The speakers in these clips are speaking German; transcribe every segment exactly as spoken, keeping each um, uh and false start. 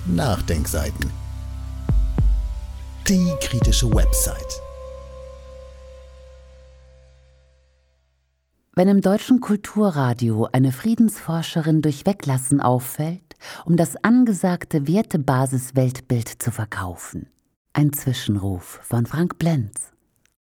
Nachdenkseiten. Die kritische Website. Wenn im deutschen Kulturradio eine Friedensforscherin durch Weglassen auffällt, um das angesagte Wertebasis-Weltbild zu verkaufen. Ein Zwischenruf von Frank Blenz.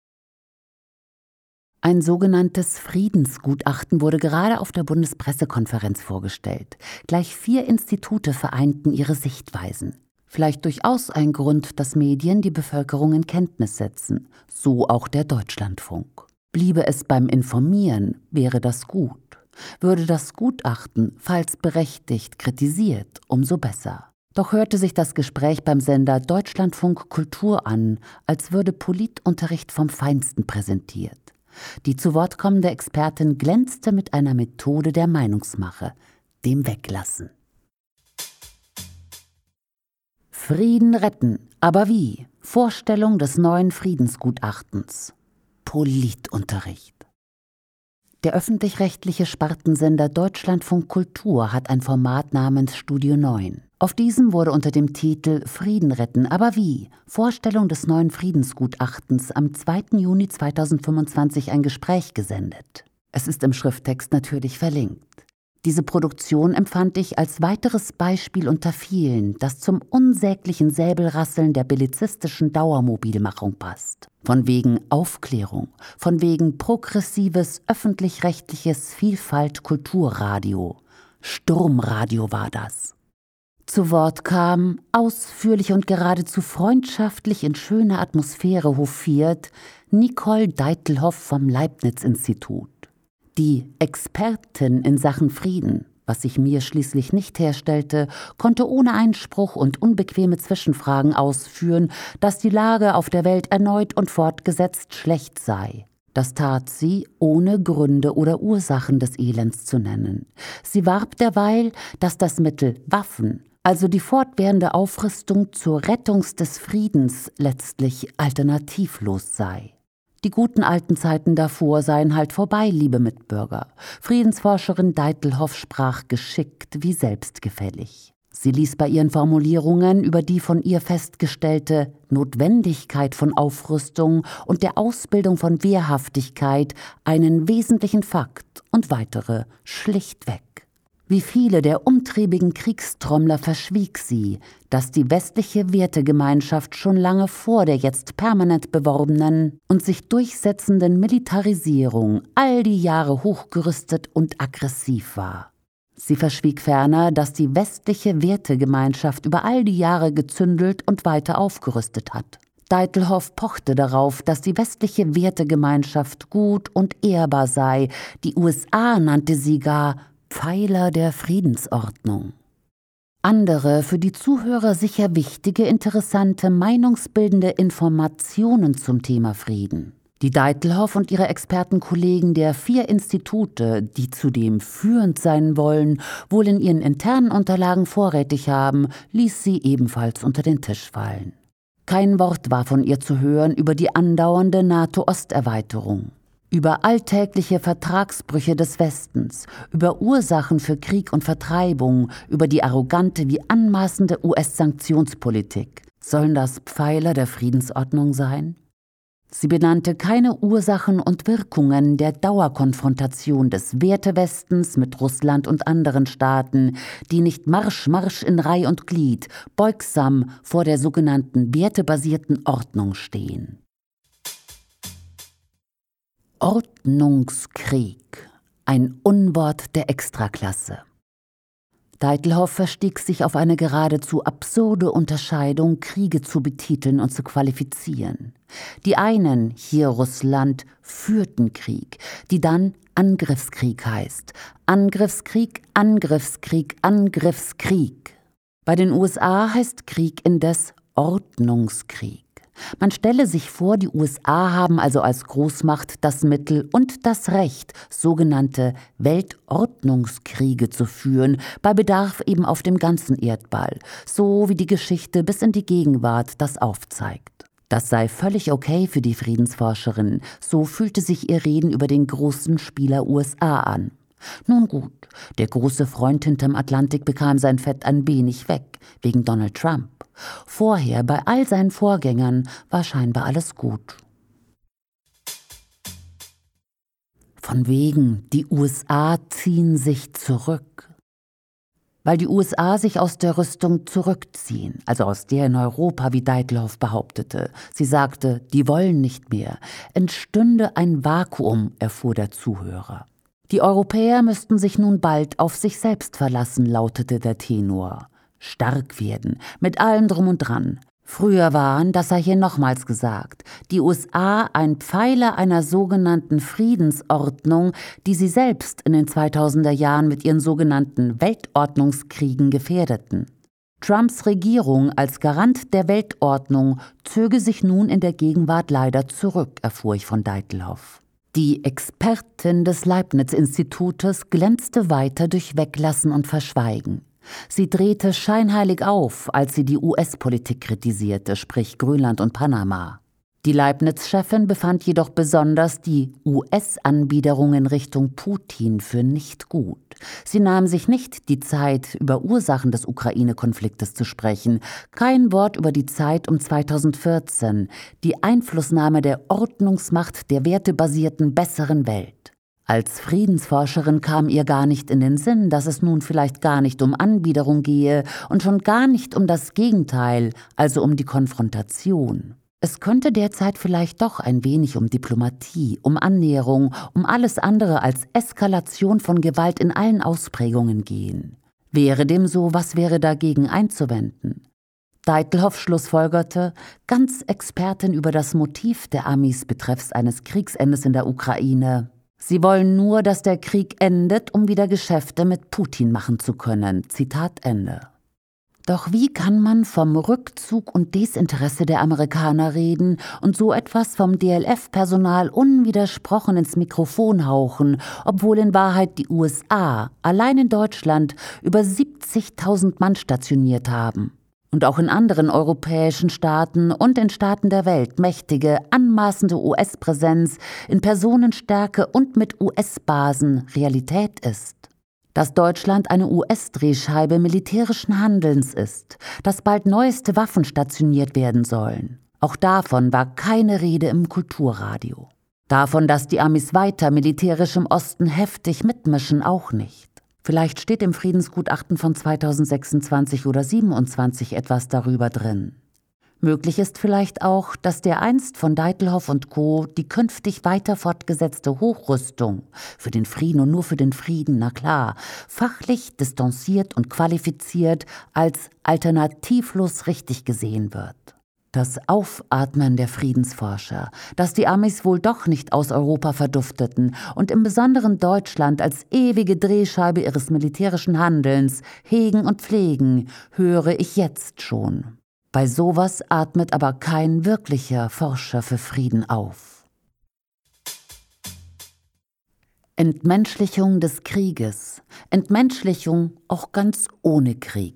Ein sogenanntes Friedensgutachten wurde gerade auf der Bundespressekonferenz vorgestellt. Gleich vier Institute vereinten ihre Sichtweisen. Vielleicht durchaus ein Grund, dass Medien die Bevölkerung in Kenntnis setzen, so auch der Deutschlandfunk. Bliebe es beim Informieren, wäre das gut. Würde das Gutachten, falls berechtigt, kritisiert, umso besser. Doch hörte sich das Gespräch beim Sender Deutschlandfunk Kultur an, als würde Politunterricht vom Feinsten präsentiert. Die zu Wort kommende Expertin glänzte mit einer Methode der Meinungsmache, dem Weglassen. Frieden retten, aber wie? Vorstellung des neuen Friedensgutachtens. Politunterricht. Der öffentlich-rechtliche Spartensender Deutschlandfunk Kultur hat ein Format namens Studio neun. Auf diesem wurde unter dem Titel Frieden retten, aber wie? Vorstellung des neuen Friedensgutachtens am zweiten Juni zweitausendfünfundzwanzig ein Gespräch gesendet. Es ist im Schrifttext natürlich verlinkt. Diese Produktion empfand ich als weiteres Beispiel unter vielen, das zum unsäglichen Säbelrasseln der bellizistischen Dauermobilmachung passt. Von wegen Aufklärung, von wegen progressives, öffentlich-rechtliches Vielfalt-Kulturradio. Sturmradio war das. Zu Wort kam, ausführlich und geradezu freundschaftlich in schöner Atmosphäre hofiert, Nicole Deitelhoff vom Leibniz-Institut. Die Expertin in Sachen Frieden, was sich mir schließlich nicht herstellte, konnte ohne Einspruch und unbequeme Zwischenfragen ausführen, dass die Lage auf der Welt erneut und fortgesetzt schlecht sei. Das tat sie, ohne Gründe oder Ursachen des Elends zu nennen. Sie warb derweil, dass das Mittel Waffen, also die fortwährende Aufrüstung zur Rettung des Friedens, letztlich alternativlos sei. Die guten alten Zeiten davor seien halt vorbei, liebe Mitbürger. Friedensforscherin Deitelhoff sprach geschickt wie selbstgefällig. Sie ließ bei ihren Formulierungen über die von ihr festgestellte Notwendigkeit von Aufrüstung und der Ausbildung von Wehrhaftigkeit einen wesentlichen Fakt und weitere schlicht weg. Wie viele der umtriebigen Kriegstrommler verschwieg sie, dass die westliche Wertegemeinschaft schon lange vor der jetzt permanent beworbenen und sich durchsetzenden Militarisierung all die Jahre hochgerüstet und aggressiv war. Sie verschwieg ferner, dass die westliche Wertegemeinschaft über all die Jahre gezündelt und weiter aufgerüstet hat. Deitelhoff pochte darauf, dass die westliche Wertegemeinschaft gut und ehrbar sei. Die U S A nannte sie gar Pfeiler der Friedensordnung. Andere, für die Zuhörer sicher wichtige, interessante, meinungsbildende Informationen zum Thema Frieden. Die Deitelhoff und ihre Expertenkollegen der vier Institute, die zudem führend sein wollen, wohl in ihren internen Unterlagen vorrätig haben, ließ sie ebenfalls unter den Tisch fallen. Kein Wort war von ihr zu hören über die andauernde NATO-Osterweiterung. Über alltägliche Vertragsbrüche des Westens, über Ursachen für Krieg und Vertreibung, über die arrogante wie anmaßende U S-Sanktionspolitik. Sollen das Pfeiler der Friedensordnung sein? Sie benannte keine Ursachen und Wirkungen der Dauerkonfrontation des Wertewestens mit Russland und anderen Staaten, die nicht Marsch, Marsch in Reih und Glied, beugsam vor der sogenannten wertebasierten Ordnung stehen. Ordnungskrieg, ein Unwort der Extraklasse. Deitelhoff verstieg sich auf eine geradezu absurde Unterscheidung, Kriege zu betiteln und zu qualifizieren. Die einen, hier Russland, führten Krieg, die dann Angriffskrieg heißt. Angriffskrieg, Angriffskrieg, Angriffskrieg. Bei den U S A heißt Krieg indes Ordnungskrieg. Man stelle sich vor, die U S A haben also als Großmacht das Mittel und das Recht, sogenannte Weltordnungskriege zu führen, bei Bedarf eben auf dem ganzen Erdball, so wie die Geschichte bis in die Gegenwart das aufzeigt. Das sei völlig okay für die Friedensforscherin, so fühlte sich ihr Reden über den großen Spieler U S A an. Nun gut, der große Freund hinterm Atlantik bekam sein Fett ein wenig weg, wegen Donald Trump. Vorher, bei all seinen Vorgängern, war scheinbar alles gut. Von wegen, die U S A ziehen sich zurück. Weil die U S A sich aus der Rüstung zurückziehen, also aus der in Europa, wie Deitloff behauptete. Sie sagte, die wollen nicht mehr, entstünde ein Vakuum, erfuhr der Zuhörer. Die Europäer müssten sich nun bald auf sich selbst verlassen, lautete der Tenor. Stark werden, mit allem drum und dran. Früher waren, das sei hier nochmals gesagt, die U S A ein Pfeiler einer sogenannten Friedensordnung, die sie selbst in den zweitausender Jahren mit ihren sogenannten Weltordnungskriegen gefährdeten. Trumps Regierung als Garant der Weltordnung zöge sich nun in der Gegenwart leider zurück, erfuhr ich von Deitloff. Die Expertin des Leibniz-Institutes glänzte weiter durch Weglassen und Verschweigen. Sie drehte scheinheilig auf, als sie die U S-Politik kritisierte, sprich Grönland und Panama. Die Leibniz-Chefin befand jedoch besonders die U S-Anbiederung in Richtung Putin für nicht gut. Sie nahm sich nicht die Zeit, über Ursachen des Ukraine-Konfliktes zu sprechen, kein Wort über die Zeit um zweitausendvierzehn, die Einflussnahme der Ordnungsmacht der wertebasierten besseren Welt. Als Friedensforscherin kam ihr gar nicht in den Sinn, dass es nun vielleicht gar nicht um Anbiederung gehe und schon gar nicht um das Gegenteil, also um die Konfrontation. Es könnte derzeit vielleicht doch ein wenig um Diplomatie, um Annäherung, um alles andere als Eskalation von Gewalt in allen Ausprägungen gehen. Wäre dem so, was wäre dagegen einzuwenden? Deitloff schlussfolgerte, ganz Expertin über das Motiv der Amis betreffs eines Kriegsendes in der Ukraine. Sie wollen nur, dass der Krieg endet, um wieder Geschäfte mit Putin machen zu können. Zitat Ende. Doch wie kann man vom Rückzug und Desinteresse der Amerikaner reden und so etwas vom D L F-Personal unwidersprochen ins Mikrofon hauchen, obwohl in Wahrheit die U S A allein in Deutschland über siebzigtausend Mann stationiert haben? Und auch in anderen europäischen Staaten und in Staaten der Welt mächtige, anmaßende U S-Präsenz in Personenstärke und mit U S-Basen Realität ist. Dass Deutschland eine U S-Drehscheibe militärischen Handelns ist, dass bald neueste Waffen stationiert werden sollen. Auch davon war keine Rede im Kulturradio. Davon, dass die Amis weiter militärisch im Osten heftig mitmischen, auch nicht. Vielleicht steht im Friedensgutachten von zweitausendsechsundzwanzig oder siebenundzwanzig etwas darüber drin. Möglich ist vielleicht auch, dass der einst von Deitloff und Co. die künftig weiter fortgesetzte Hochrüstung für den Frieden und nur für den Frieden, na klar, fachlich distanziert und qualifiziert als alternativlos richtig gesehen wird. Das Aufatmen der Friedensforscher, dass die Amis wohl doch nicht aus Europa verdufteten und im besonderen Deutschland als ewige Drehscheibe ihres militärischen Handelns hegen und pflegen, höre ich jetzt schon. Bei sowas atmet aber kein wirklicher Forscher für Frieden auf. Entmenschlichung des Krieges. Entmenschlichung auch ganz ohne Krieg.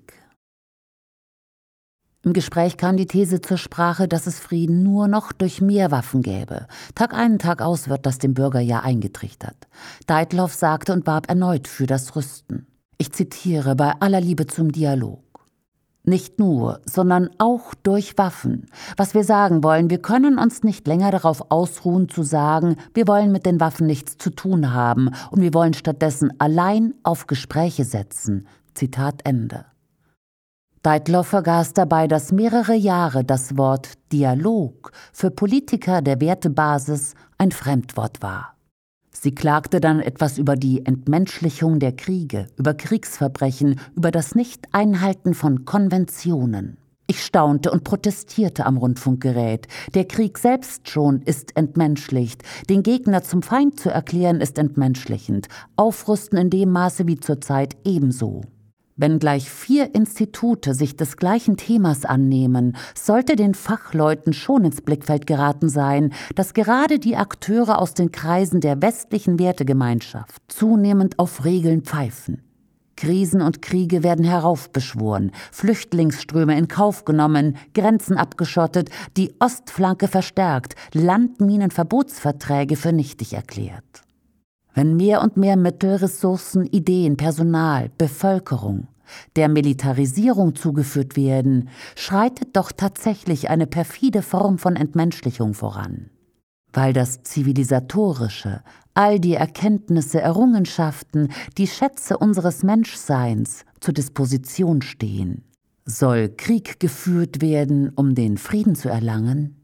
Im Gespräch kam die These zur Sprache, dass es Frieden nur noch durch mehr Waffen gäbe. Tag ein, Tag aus wird das dem Bürger ja eingetrichtert. Deitloff sagte und warb erneut für das Rüsten. Ich zitiere bei aller Liebe zum Dialog. Nicht nur, sondern auch durch Waffen. Was wir sagen wollen, wir können uns nicht länger darauf ausruhen zu sagen, wir wollen mit den Waffen nichts zu tun haben und wir wollen stattdessen allein auf Gespräche setzen. Zitat Ende. Deitloff vergaß dabei, dass mehrere Jahre das Wort Dialog für Politiker der Wertebasis ein Fremdwort war. Sie klagte dann etwas über die Entmenschlichung der Kriege, über Kriegsverbrechen, über das Nicht-Einhalten von Konventionen. Ich staunte und protestierte am Rundfunkgerät. Der Krieg selbst schon ist entmenschlicht. Den Gegner zum Feind zu erklären ist entmenschlichend. Aufrüsten in dem Maße wie zurzeit ebenso. Wenn gleich vier Institute sich des gleichen Themas annehmen, sollte den Fachleuten schon ins Blickfeld geraten sein, dass gerade die Akteure aus den Kreisen der westlichen Wertegemeinschaft zunehmend auf Regeln pfeifen. Krisen und Kriege werden heraufbeschworen, Flüchtlingsströme in Kauf genommen, Grenzen abgeschottet, die Ostflanke verstärkt, Landminenverbotsverträge für nichtig erklärt. Wenn mehr und mehr Mittel, Ressourcen, Ideen, Personal, Bevölkerung der Militarisierung zugeführt werden, schreitet doch tatsächlich eine perfide Form von Entmenschlichung voran. Weil das Zivilisatorische, all die Erkenntnisse, Errungenschaften, die Schätze unseres Menschseins zur Disposition stehen. Soll Krieg geführt werden, um den Frieden zu erlangen?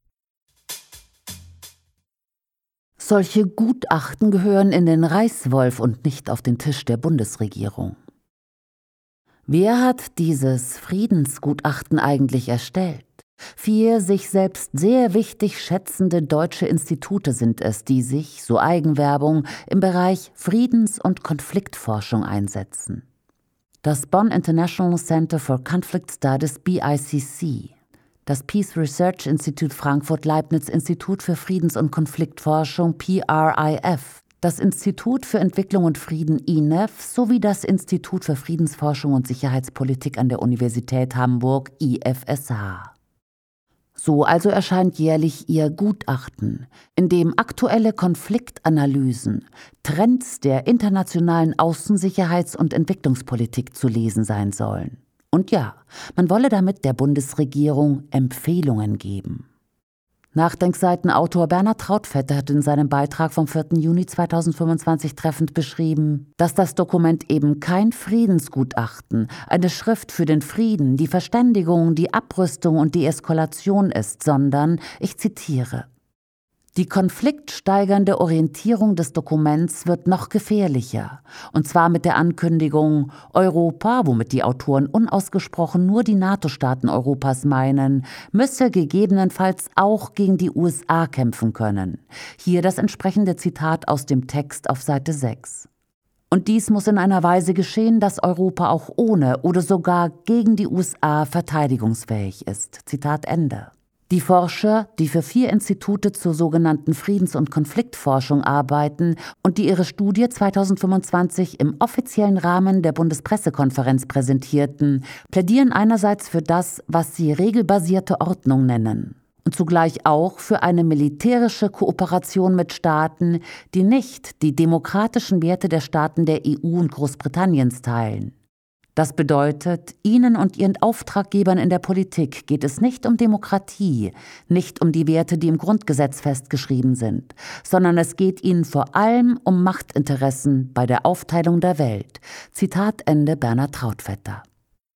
Solche Gutachten gehören in den Reißwolf und nicht auf den Tisch der Bundesregierung. Wer hat dieses Friedensgutachten eigentlich erstellt? Vier sich selbst sehr wichtig schätzende deutsche Institute sind es, die sich, so Eigenwerbung, im Bereich Friedens- und Konfliktforschung einsetzen. Das Bonn International Center for Conflict Studies B I C C, das Peace Research Institute Frankfurt-Leibniz Institut für Friedens- und Konfliktforschung P R I F, das Institut für Entwicklung und Frieden I N E F sowie das Institut für Friedensforschung und Sicherheitspolitik an der Universität Hamburg I F S H. So also erscheint jährlich ihr Gutachten, in dem aktuelle Konfliktanalysen, Trends der internationalen Außensicherheits- und Entwicklungspolitik zu lesen sein sollen. Und ja, man wolle damit der Bundesregierung Empfehlungen geben. Nachdenkseitenautor Bernhard Trautvetter hat in seinem Beitrag vom vierten Juni zweitausendfünfundzwanzig treffend beschrieben, dass das Dokument eben kein Friedensgutachten, eine Schrift für den Frieden, die Verständigung, die Abrüstung und die Eskalation ist, sondern, ich zitiere, die konfliktsteigernde Orientierung des Dokuments wird noch gefährlicher, und zwar mit der Ankündigung, Europa, womit die Autoren unausgesprochen nur die NATO-Staaten Europas meinen, müsse gegebenenfalls auch gegen die U S A kämpfen können. Hier das entsprechende Zitat aus dem Text auf Seite sechs. Und dies muss in einer Weise geschehen, dass Europa auch ohne oder sogar gegen die U S A verteidigungsfähig ist. Zitat Ende. Die Forscher, die für vier Institute zur sogenannten Friedens- und Konfliktforschung arbeiten und die ihre Studie zweitausendfünfundzwanzig im offiziellen Rahmen der Bundespressekonferenz präsentierten, plädieren einerseits für das, was sie regelbasierte Ordnung nennen, und zugleich auch für eine militärische Kooperation mit Staaten, die nicht die demokratischen Werte der Staaten der E U und Großbritanniens teilen. Das bedeutet, Ihnen und Ihren Auftraggebern in der Politik geht es nicht um Demokratie, nicht um die Werte, die im Grundgesetz festgeschrieben sind, sondern es geht Ihnen vor allem um Machtinteressen bei der Aufteilung der Welt. Zitat Ende Bernhard Trautvetter.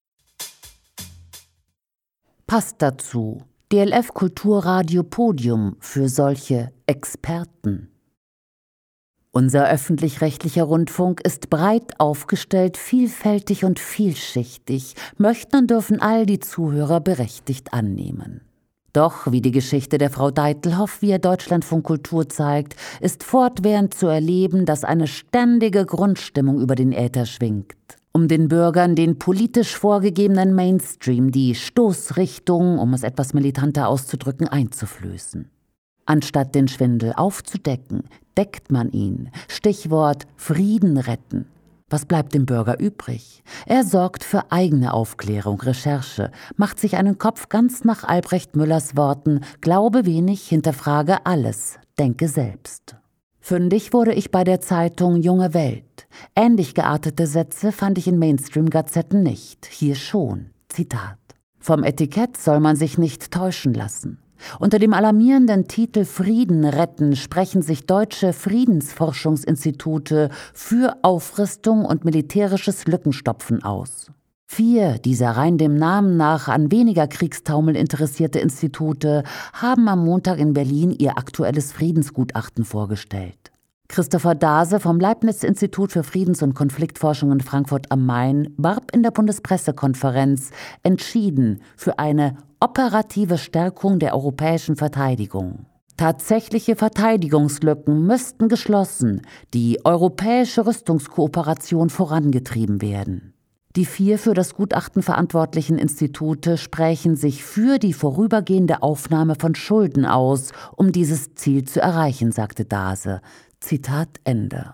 Passt dazu D L F Kulturradio Podium für solche Experten. Unser öffentlich-rechtlicher Rundfunk ist breit aufgestellt, vielfältig und vielschichtig, möchten und dürfen all die Zuhörer berechtigt annehmen. Doch, wie die Geschichte der Frau Deitelhoff via Deutschlandfunk Kultur zeigt, ist fortwährend zu erleben, dass eine ständige Grundstimmung über den Äther schwingt, um den Bürgern den politisch vorgegebenen Mainstream, die Stoßrichtung, um es etwas militanter auszudrücken, einzuflößen. Anstatt den Schwindel aufzudecken, deckt man ihn. Stichwort Frieden retten. Was bleibt dem Bürger übrig? Er sorgt für eigene Aufklärung, Recherche, macht sich einen Kopf ganz nach Albrecht Müllers Worten, glaube wenig, hinterfrage alles, denke selbst. Fündig wurde ich bei der Zeitung Junge Welt. Ähnlich geartete Sätze fand ich in Mainstream-Gazetten nicht, hier schon. Zitat. Vom Etikett soll man sich nicht täuschen lassen. Unter dem alarmierenden Titel Frieden retten sprechen sich deutsche Friedensforschungsinstitute für Aufrüstung und militärisches Lückenstopfen aus. Vier dieser rein dem Namen nach an weniger Kriegstaumel interessierte Institute haben am Montag in Berlin ihr aktuelles Friedensgutachten vorgestellt. Christopher Dase vom Leibniz-Institut für Friedens- und Konfliktforschung in Frankfurt am Main warb in der Bundespressekonferenz entschieden für eine operative Stärkung der europäischen Verteidigung. Tatsächliche Verteidigungslücken müssten geschlossen, die europäische Rüstungskooperation vorangetrieben werden. Die vier für das Gutachten verantwortlichen Institute sprechen sich für die vorübergehende Aufnahme von Schulden aus, um dieses Ziel zu erreichen, sagte Dase. Zitat Ende.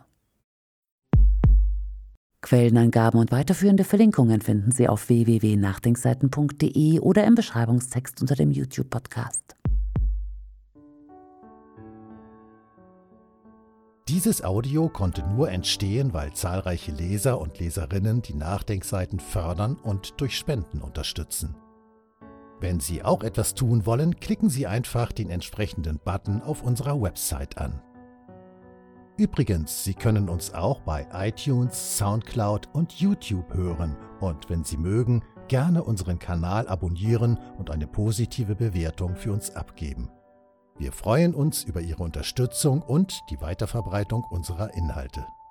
Quellenangaben und weiterführende Verlinkungen finden Sie auf w w w punkt nachdenkseiten punkt d e oder im Beschreibungstext unter dem YouTube-Podcast. Dieses Audio konnte nur entstehen, weil zahlreiche Leser und Leserinnen die Nachdenkseiten fördern und durch Spenden unterstützen. Wenn Sie auch etwas tun wollen, klicken Sie einfach den entsprechenden Button auf unserer Website an. Übrigens, Sie können uns auch bei iTunes, Soundcloud und YouTube hören und wenn Sie mögen, gerne unseren Kanal abonnieren und eine positive Bewertung für uns abgeben. Wir freuen uns über Ihre Unterstützung und die Weiterverbreitung unserer Inhalte.